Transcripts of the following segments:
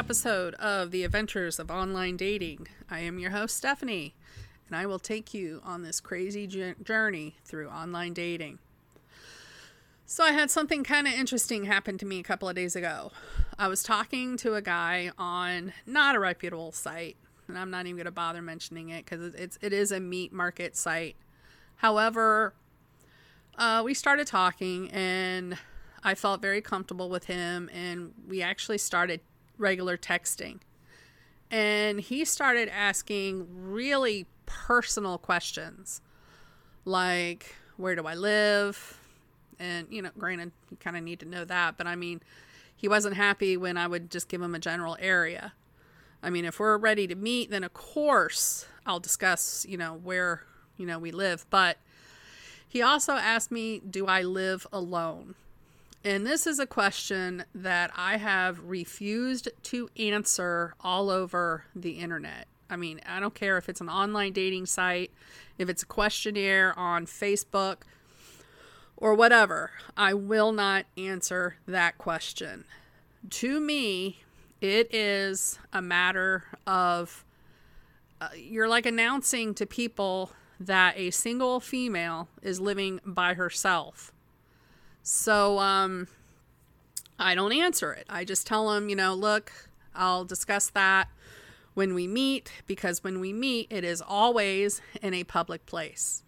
episode of The Adventures of Online Dating. I am your host, Stephanie, and I will take you on this crazy journey through online dating. So I had something kind of interesting happen to me a couple of days ago. I was talking to a guy on not a reputable site, and I'm not even going to bother mentioning it because it is a meat market site. However, we started talking and I felt very comfortable with him, and we actually started regular texting. And he started asking really personal questions like, where do I live? And, granted, you kind of need to know that, but I mean, he wasn't happy when I would just give him a general area. I mean, if we're ready to meet, then of course I'll discuss, where, we live. But he also asked me, do I live alone? And this is a question that I have refused to answer all over the internet. I mean, I don't care if it's an online dating site, if it's a questionnaire on Facebook, or whatever. I will not answer that question. To me, it is a matter of, you're like announcing to people that a single female is living by herself. So, I don't answer it. I just tell them, look, I'll discuss that when we meet, because when we meet, it is always in a public place.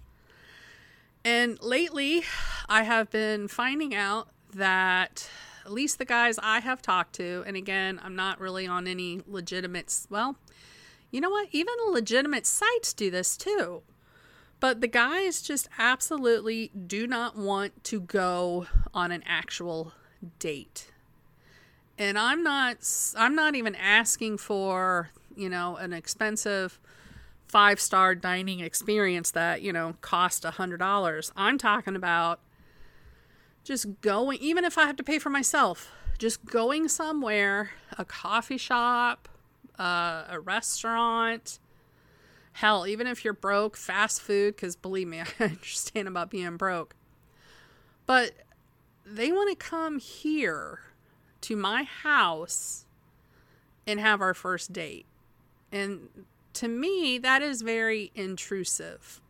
And lately, I have been finding out that at least the guys I have talked to, and again, I'm not really on any legitimate, well, you know what? Even legitimate sites do this too. But the guys just absolutely do not want to go on an actual date. And I'm not even asking for, an expensive 5-star dining experience that, cost $100. I'm talking about just going, even if I have to pay for myself, just going somewhere, a coffee shop, a restaurant. Hell, even if you're broke, fast food, because believe me, I understand about being broke. But they want to come here to my house and have our first date. And to me, that is very intrusive.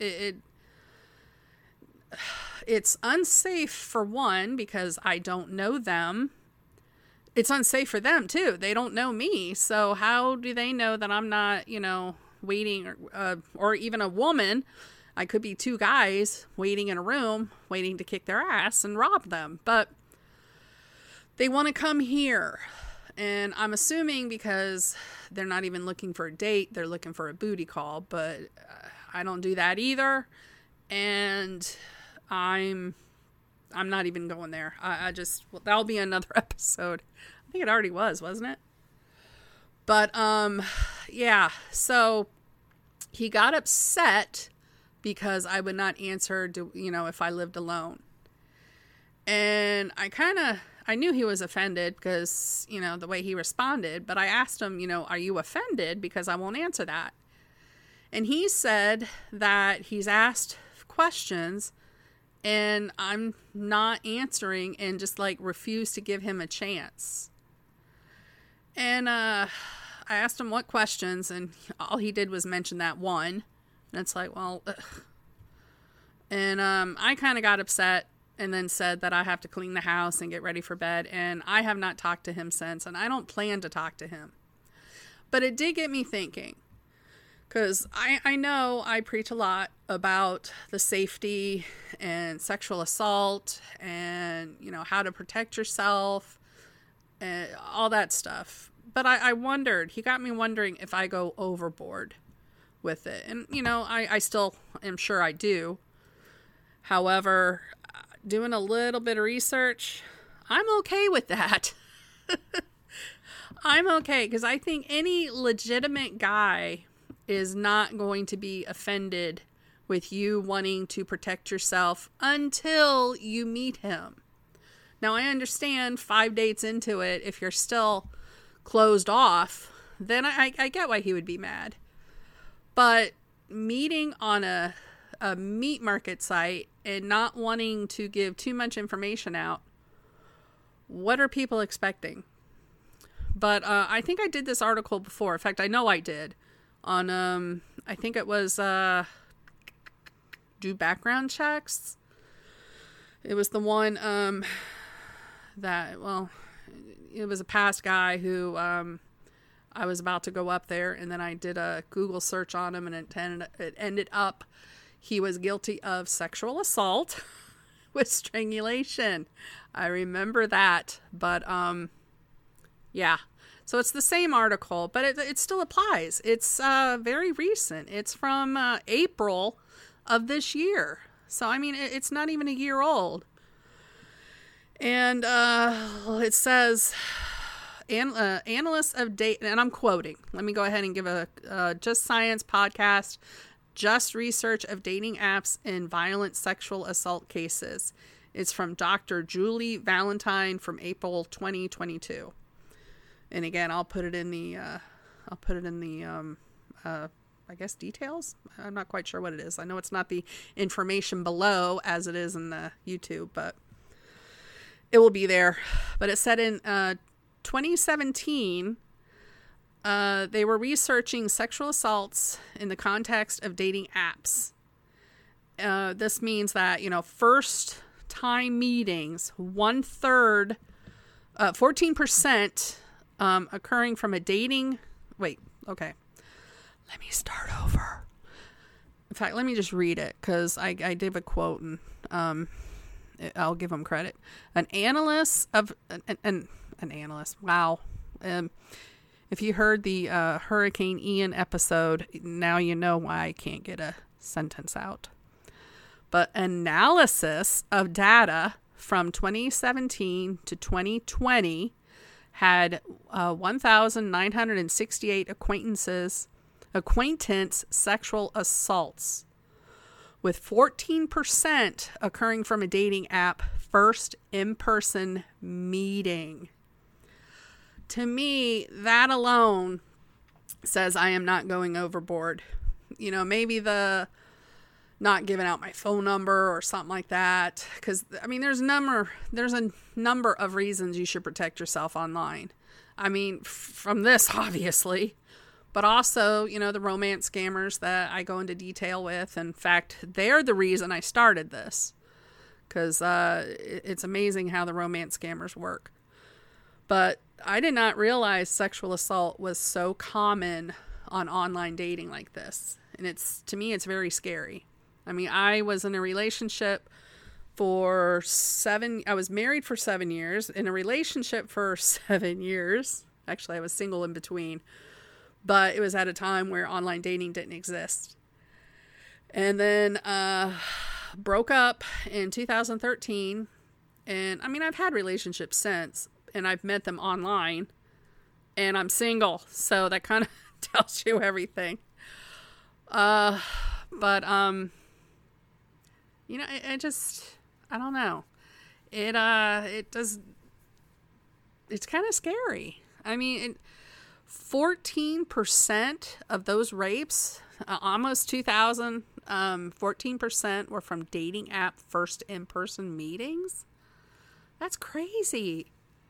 It's unsafe for one, because I don't know them. It's unsafe for them too. They don't know me. So how do they know that I'm not, waiting, or even a woman? I could be two guys waiting in a room, waiting to kick their ass and rob them. But they want to come here. And I'm assuming because they're not even looking for a date, they're looking for a booty call. But I don't do that either. And I'm not even going there. That'll be another episode. I think it already was, wasn't it? But, yeah, so he got upset because I would not answer, if I lived alone. And I knew he was offended because, the way he responded, but I asked him, are you offended? Because I won't answer that. And he said that he's asked questions and I'm not answering and just refuse to give him a chance. And, I asked him what questions, and all he did was mention that one. And it's like, well, ugh. And I kind of got upset and then said that I have to clean the house and get ready for bed. And I have not talked to him since, and I don't plan to talk to him. But it did get me thinking, because I know I preach a lot about the safety and sexual assault and, how to protect yourself and all that stuff. But I wondered, he got me wondering if I go overboard with it. And, I still am sure I do. However, doing a little bit of research, I'm okay with that. I'm okay, because I think any legitimate guy is not going to be offended with you wanting to protect yourself until you meet him. Now, I understand 5 dates into it, if you're still closed off, then I get why he would be mad. But meeting on a meat market site and not wanting to give too much information out, what are people expecting? but I think I did this article before. In fact, I know I did on, I think it was Do Background Checks. It was the one that, well, it was a past guy who I was about to go up there, and then I did a Google search on him, and it ended up he was guilty of sexual assault with strangulation. I remember that, but yeah. So it's the same article, but it still applies. It's very recent. It's from April of this year. So, I mean, it's not even a year old. And it says, analysts of data, and I'm quoting. Let me go ahead and give a Just Science podcast, Just Research of Dating Apps in Violent Sexual Assault Cases. It's from Dr. Julie Valentine from April 2022. And again, I'll put it in the I guess details. I'm not quite sure what it is. I know it's not the information below as it is in the YouTube, but it will be there. But it said in 2017, they were researching sexual assaults in the context of dating apps. This means that, first time meetings, 1/3, 14% occurring from a dating. Wait, okay. Let me start over. In fact, let me just read it because I did a quote and I'll give them credit. An analyst of an analyst. Wow. If you heard the Hurricane Ian episode, now you know why I can't get a sentence out. But analysis of data from 2017 to 2020 had 1,968 acquaintance sexual assaults, with 14% occurring from a dating app first in-person meeting. To me, that alone says I am not going overboard. Maybe the not giving out my phone number or something like that. Because, I mean, there's a number of reasons you should protect yourself online. I mean, from this, obviously. But also, the romance scammers that I go into detail with. In fact, they're the reason I started this. Because it's amazing how the romance scammers work. But I did not realize sexual assault was so common on online dating like this. And to me, it's very scary. I mean, I was in a relationship I was married for 7 years, in a relationship for 7 years. Actually, I was single in between. But it was at a time where online dating didn't exist. And then broke up in 2013. And I mean, I've had relationships since, and I've met them online, and I'm single. So that kind of tells you everything. But I don't know. It's kind of scary. I mean, 14% of those rapes, almost 2,000, 14% were from dating app first in-person meetings. That's crazy.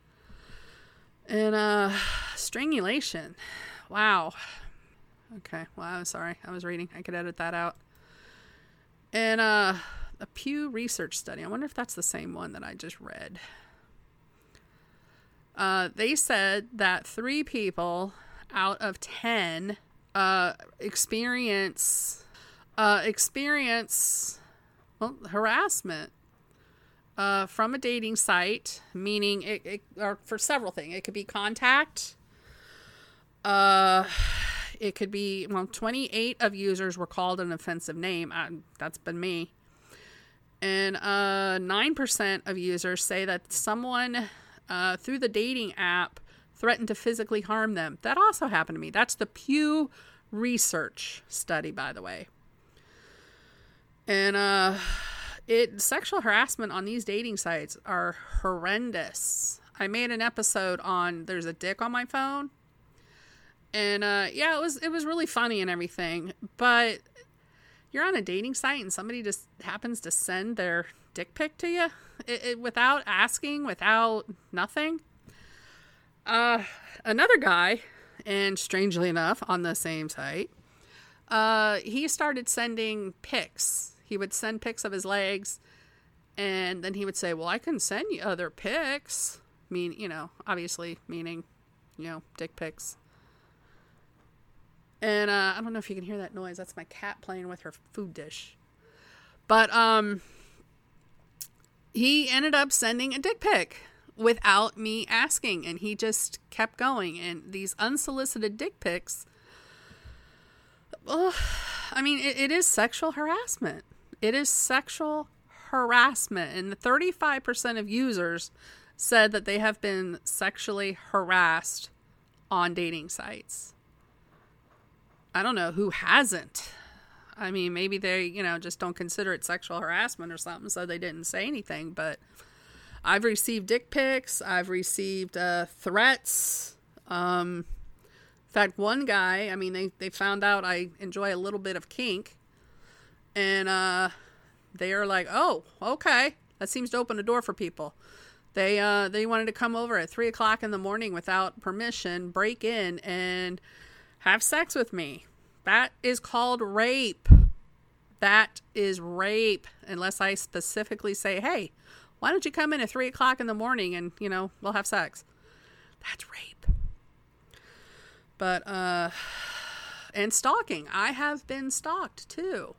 And strangulation. Wow. Okay. Well, I'm sorry. I was reading. I could edit that out. And a Pew Research study. I wonder if that's the same one that I just read. They said that 3 people out of 10 experience harassment from a dating site, meaning it or for several things. It could be contact. It could be, 28 of users were called an offensive name. That's been me. And 9% of users say that someone through the dating app threatened to physically harm them. That also happened to me. That's the Pew Research study, by the way. And sexual harassment on these dating sites are horrendous. I made an episode on There's a Dick on My Phone. And yeah, it was really funny and everything. But you're on a dating site and somebody just happens to send their dick pic to you without asking, without nothing. Another guy, and strangely enough, on the same site, he started sending pics. He would send pics of his legs, and then he would say, well, I can send you other pics. Obviously meaning, dick pics. And I don't know if you can hear that noise. That's my cat playing with her food dish. But he ended up sending a dick pic without me asking, and he just kept going. And these unsolicited dick pics, it is sexual harassment. It is sexual harassment. And 35% of users said that they have been sexually harassed on dating sites. I don't know who hasn't. Maybe they, just don't consider it sexual harassment or something, so they didn't say anything. But I've received dick pics. I've received threats. In fact, one guy, they found out I enjoy a little bit of kink. And they are like, oh, okay. That seems to open a door for people. They wanted to come over at 3 o'clock in the morning without permission, break in, and have sex with me. That is called rape. That is rape. Unless I specifically say, hey, why don't you come in at 3 o'clock in the morning and, we'll have sex. That's rape. But, and stalking. I have been stalked too.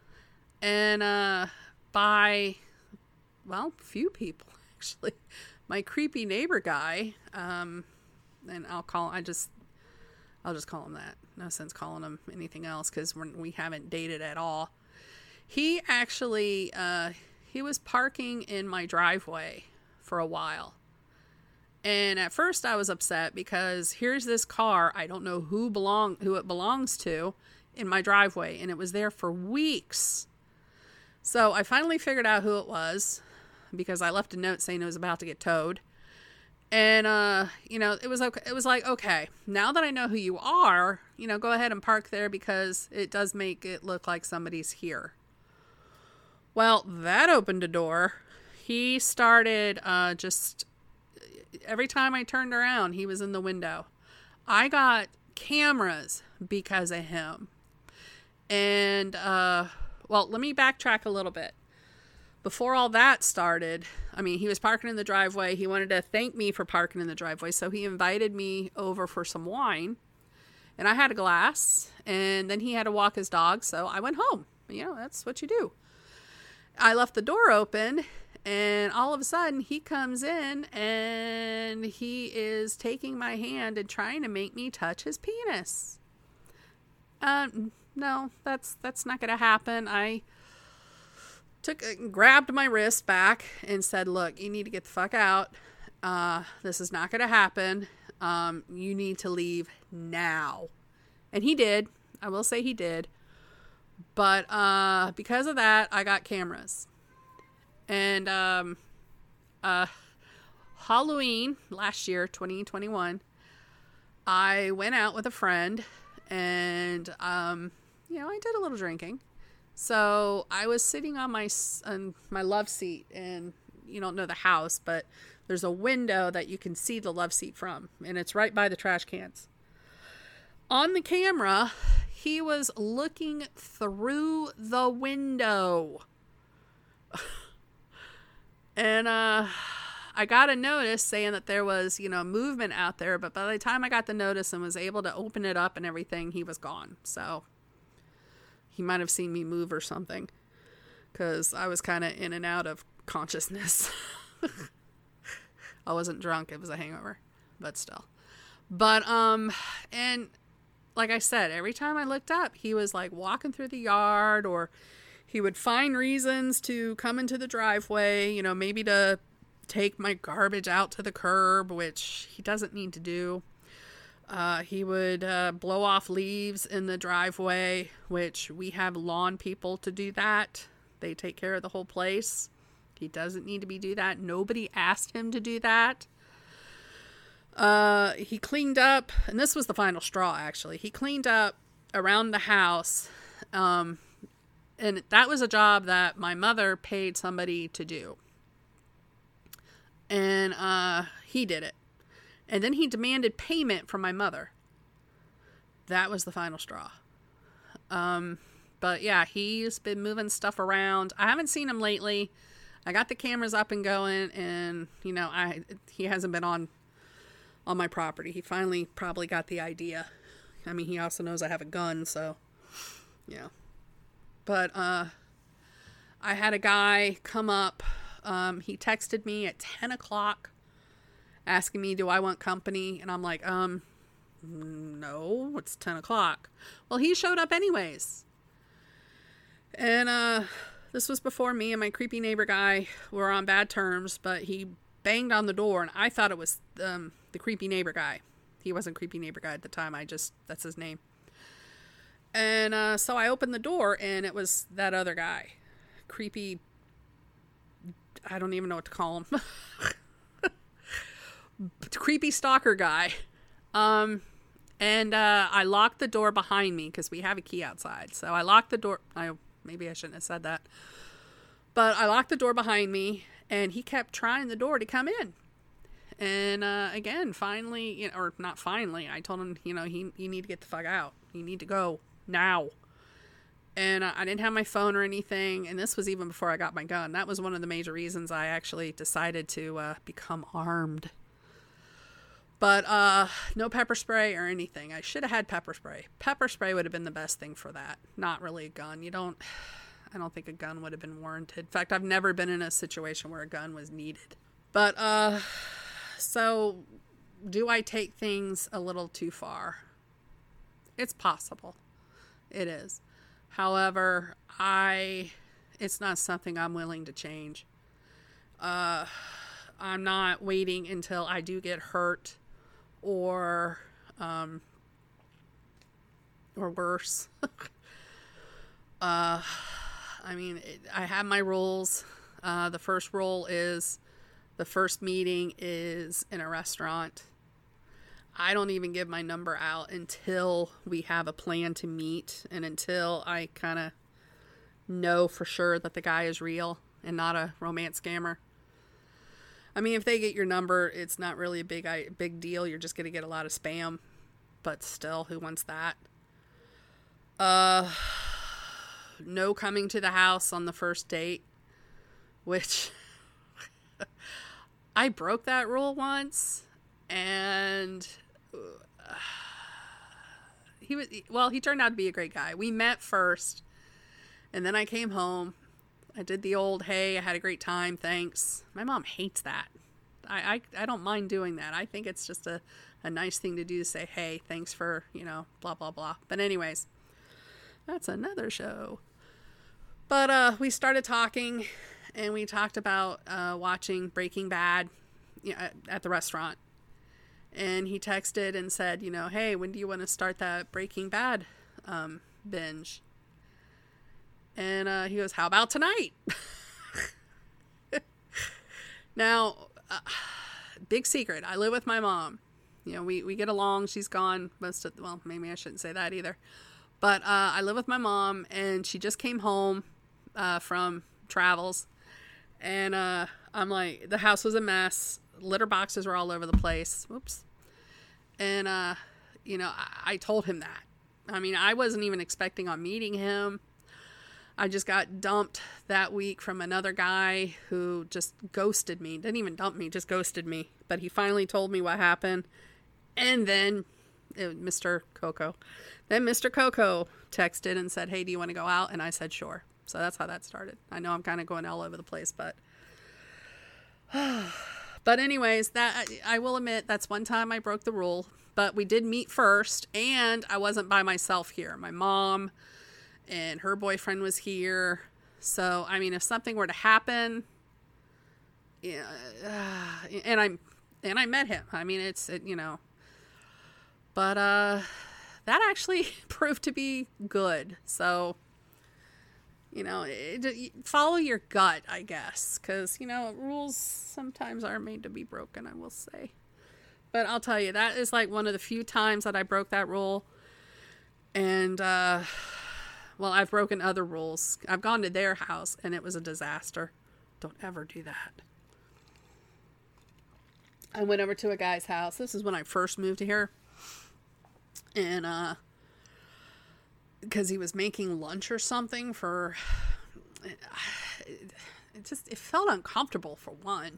And, by, few people actually. My creepy neighbor guy, and I'll just call him that. No sense calling him anything else because we haven't dated at all. He actually, he was parking in my driveway for a while. And at first I was upset because here's this car, I don't know who it belongs to, in my driveway. And it was there for weeks. So I finally figured out who it was because I left a note saying it was about to get towed. And, it was okay. It was like, okay, now that I know who you are, go ahead and park there because it does make it look like somebody's here. Well, that opened a door. He started, just every time I turned around, he was in the window. I got cameras because of him. And, let me backtrack a little bit. Before all that started, he was parking in the driveway. He wanted to thank me for parking in the driveway. So he invited me over for some wine. And I had a glass. And then he had to walk his dog. So I went home. That's what you do. I left the door open. And all of a sudden, he comes in. And he is taking my hand and trying to make me touch his penis. No, that's not going to happen. I grabbed my wrist back and said, look, you need to get the fuck out. This is not going to happen. You need to leave now. And he did. I will say he did. But because of that, I got cameras. And Halloween last year, 2021, I went out with a friend and, I did a little drinking. So I was sitting on my love seat, and you don't know the house, but there's a window that you can see the love seat from, and it's right by the trash cans. On the camera, he was looking through the window. And I got a notice saying that there was, movement out there, but by the time I got the notice and was able to open it up and everything, he was gone. So he might have seen me move or something, because I was kind of in and out of consciousness. I wasn't drunk. It was a hangover, but still. But, and like I said, every time I looked up, he was like walking through the yard, or he would find reasons to come into the driveway, maybe to take my garbage out to the curb, which he doesn't need to do. He would blow off leaves in the driveway, which we have lawn people to do that. They take care of the whole place. He doesn't need to do that. Nobody asked him to do that. He cleaned up, and this was the final straw, actually. He cleaned up around the house, and that was a job that my mother paid somebody to do. And he did it. And then he demanded payment from my mother. That was the final straw. But yeah, he's been moving stuff around. I haven't seen him lately. I got the cameras up and going, and he hasn't been on my property. He finally probably got the idea. I mean, he also knows I have a gun, so yeah. But I had a guy come up. He texted me at 10 o'clock asking me, do I want company? And I'm like, no, it's 10 o'clock. Well, he showed up anyways. And this was before me and my creepy neighbor guy were on bad terms, but he banged on the door, and I thought it was the creepy neighbor guy. He wasn't creepy neighbor guy at the time. That's his name. And so I opened the door, and it was that other guy. Creepy, I don't even know what to call him. Creepy stalker guy. And I locked the door behind me because we have a key outside. So I locked the door. Maybe I shouldn't have said that. But I locked the door behind me, and he kept trying the door to come in. And again, finally, or not finally, I told him, you need to get the fuck out. You need to go now. And I didn't have my phone or anything. And this was even before I got my gun. That was one of the major reasons I actually decided to become armed. But no pepper spray or anything. I should have had pepper spray. Pepper spray would have been the best thing for that. Not really a gun. I don't think a gun would have been warranted. In fact, I've never been in a situation where a gun was needed. But, so do I take things a little too far? It's possible. It is. However, it's not something I'm willing to change. I'm not waiting until I do get hurt or worse. I have my rules. The first rule is the first meeting is in a restaurant. I don't even give my number out until we have a plan to meet and until I kind of know for sure that the guy is real and not a romance scammer. I mean, if they get your number, it's not really a big deal. You're just going to get a lot of spam. But still, who wants that? No coming to the house on the first date. Which, I broke that rule once. And he turned out to be a great guy. We met first. And then I came home. I did the old, hey, I had a great time, thanks. My mom hates that. I don't mind doing that. I think it's just a nice thing to do to say, hey, thanks for, blah, blah, blah. But anyways, that's another show. But we started talking, and we talked about watching Breaking Bad at the restaurant. And he texted and said, hey, when do you want to start that Breaking Bad binge? And he goes, how about tonight? Now, big secret. I live with my mom. We get along. She's gone maybe I shouldn't say that either. But I live with my mom, and she just came home from travels. And I'm like, the house was a mess. Litter boxes were all over the place. Whoops. And, I told him that. I mean, I wasn't even expecting on meeting him. I just got dumped that week from another guy who just ghosted me. Didn't even dump me, just ghosted me. But he finally told me what happened. And then Mr. Coco. Then Mr. Coco texted and said, hey, do you want to go out? And I said, sure. So that's how that started. I know I'm kind of going all over the place, but... But anyways, that I will admit that's one time I broke the rule. But we did meet first, and I wasn't by myself here. My mom... and her boyfriend was here. So, I mean, if something were to happen, and I met him. I mean, but that actually proved to be good. So, follow your gut, I guess, because rules sometimes are made to be broken, I will say. But I'll tell you, that is like one of the few times that I broke that rule, and well, I've broken other rules. I've gone to their house, and it was a disaster. Don't ever do that. I went over to a guy's house. This is when I first moved here. And, because he was making lunch or something for, it felt uncomfortable for one.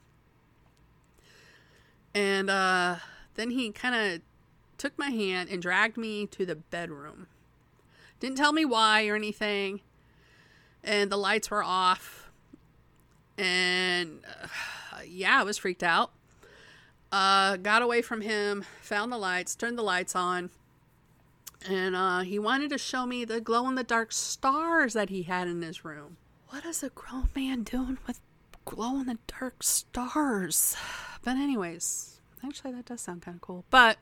And, then he kind of took my hand and dragged me to the bedroom. Didn't tell me why or anything. And the lights were off. And, yeah, I was freaked out. Got away from him, found the lights, turned the lights on. And he wanted to show me the glow-in-the-dark stars that he had in his room. What is a grown man doing with glow-in-the-dark stars? But anyways, actually that does sound kind of cool. But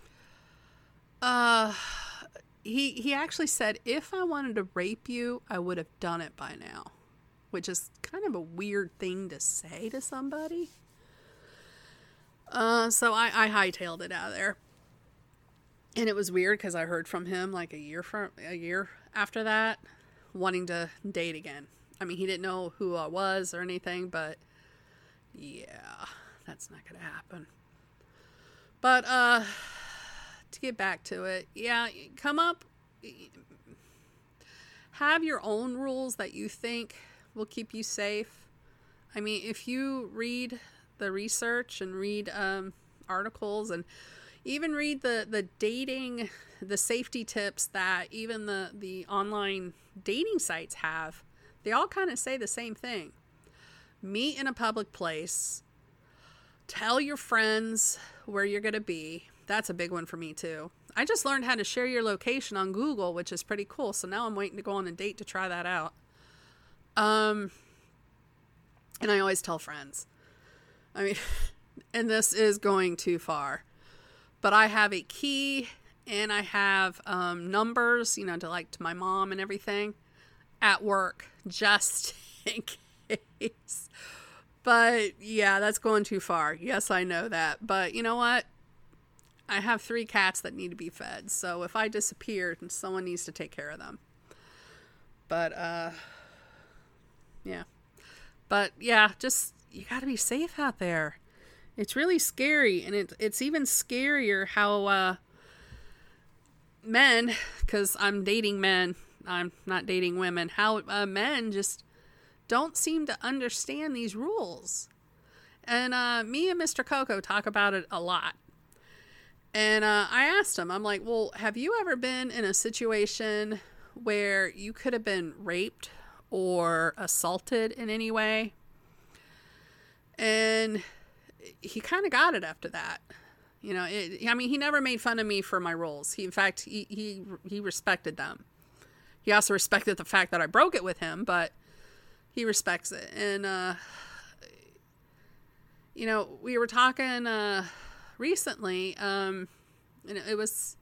he actually said if I wanted to rape you, I would have done it by now. Which is kind of a weird thing to say to somebody. So I hightailed it out of there. And it was weird because I heard from him like a year after that, wanting to date again. I mean, he didn't know who I was or anything, but yeah, that's not going to happen. But to get back to it, yeah, have your own rules that you think will keep you safe. I mean, if you read the research and read articles and even read the dating, the safety tips that even the online dating sites have, they all kind of say the same thing. Meet in a public place. Tell your friends where you're going to be. That's a big one for me too. I just learned how to share your location on Google, which is pretty cool. So now I'm waiting to go on a date to try that out. And I always tell friends. I mean, and this is going too far. But I have a key and I have numbers, to my mom and everything at work, just in case. But yeah, that's going too far. Yes, I know that. But you know what? I have 3 cats that need to be fed. So if I disappear, someone needs to take care of them. But, yeah. But yeah, just, you gotta be safe out there. It's really scary, and it's even scarier how men, because I'm dating men, I'm not dating women, how men just don't seem to understand these rules. And me and Mr. Coco talk about it a lot. And I asked him, I'm like, well, have you ever been in a situation where you could have been raped or assaulted in any way? And he kind of got it after that. He never made fun of me for my rules. He respected them. He also respected the fact that I broke it with him, but he respects it. And, we were talking, recently, and it was,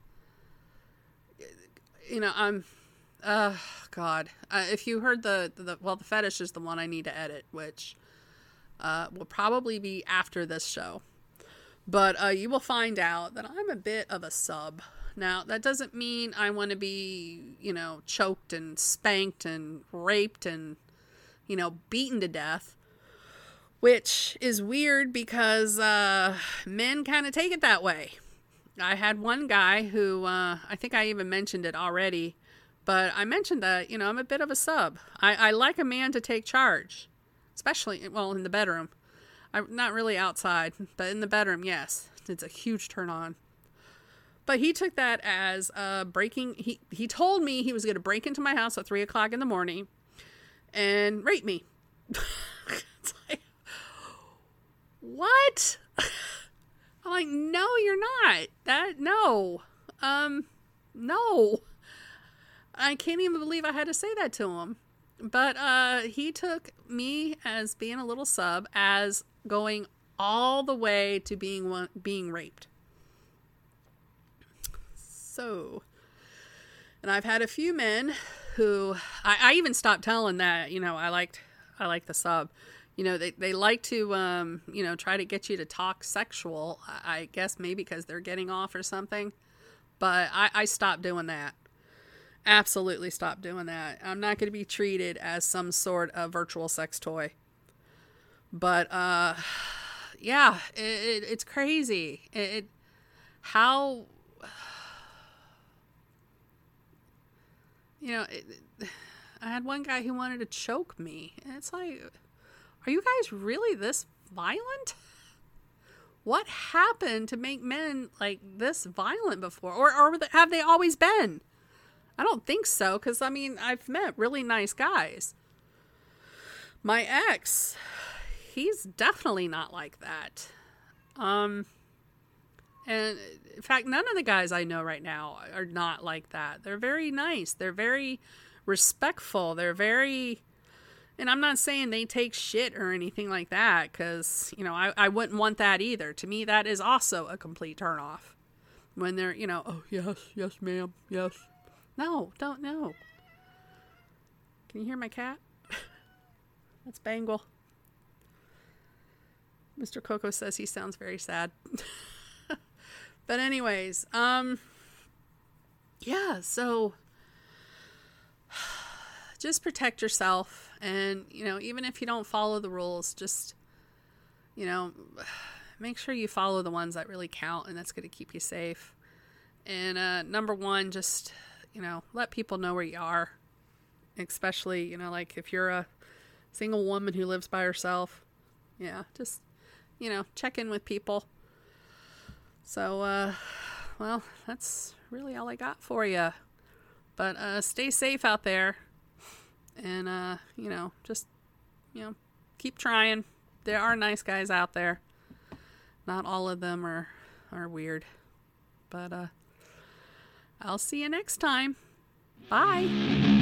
God, if you heard the fetish is the one I need to edit, which, will probably be after this show. But you will find out that I'm a bit of a sub. Now, that doesn't mean I want to be, choked and spanked and raped and, beaten to death. Which is weird because men kind of take it that way. I had one guy who, I think I even mentioned it already, but I mentioned that, I'm a bit of a sub. I like a man to take charge. Especially, in the bedroom. I'm not really outside, but in the bedroom, yes. It's a huge turn on. But he took that as breaking. He told me he was going to break into my house at 3 o'clock in the morning and rape me. It's like, what? I'm like, no, you're not. No. No. I can't even believe I had to say that to him. But he took me as being a little sub as going all the way to being raped. So, and I've had a few men who I even stopped telling that, I like the sub. They like to try to get you to talk sexual. I guess maybe because they're getting off or something. But I stopped doing that. Absolutely stop doing that. I'm not going to be treated as some sort of virtual sex toy. But, yeah, it's crazy. How, you know, I had one guy who wanted to choke me. And it's like, are you guys really this violent? What happened to make men like this violent before? Or have they always been? I don't think so, because, I mean, I've met really nice guys. My ex, he's definitely not like that. And in fact, none of the guys I know right now are not like that. They're very nice. They're very respectful. They're very, and I'm not saying they take shit or anything like that, because, you know, I wouldn't want that either. To me, that is also a complete turnoff. When they're, you know, oh, yes, ma'am, yes. No, don't know. Can you hear my cat? That's Bangle. Mr. Coco says he sounds very sad. But anyways, yeah, so just protect yourself. And, you know, even if you don't follow the rules, just, you know, make sure you follow the ones that really count, and that's going to keep you safe. And number one, just, you know, let people know where you are. Especially, you know, like if you're a single woman who lives by herself, yeah, just, you know, check in with people. So, well, that's really all I got for you. But stay safe out there. And, you know, just, you know, keep trying. There are nice guys out there. Not all of them are weird. But I'll see you next time. Bye.